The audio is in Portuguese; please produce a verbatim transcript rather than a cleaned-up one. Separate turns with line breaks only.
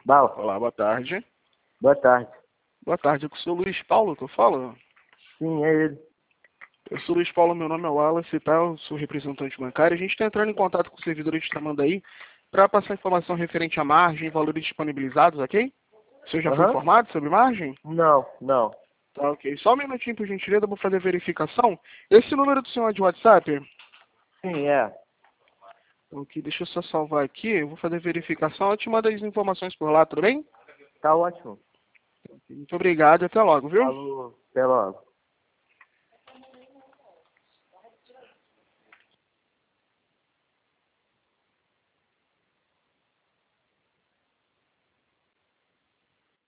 Bala.
Olá, boa tarde.
Boa tarde.
Boa tarde, eu sou o Luiz Paulo, que eu falo.
Sim, é ele.
Eu sou o Luiz Paulo, meu nome é Wallace, tá? Eu sou representante bancário. A gente está entrando em contato com o servidor de Tramandaí para passar informação referente à margem e valores disponibilizados, ok? O senhor já foi
Aham.
informado sobre margem?
Não, não.
Tá, ok. Só um minutinho, por gentileza, eu vou fazer a verificação. Esse número do senhor é de WhatsApp?
Sim, é.
Ok, deixa eu só salvar aqui. Eu vou fazer a verificação. Eu te mando as informações por lá, tudo bem?
Tá ótimo.
Muito obrigado e até logo, viu?
Falou. Até logo.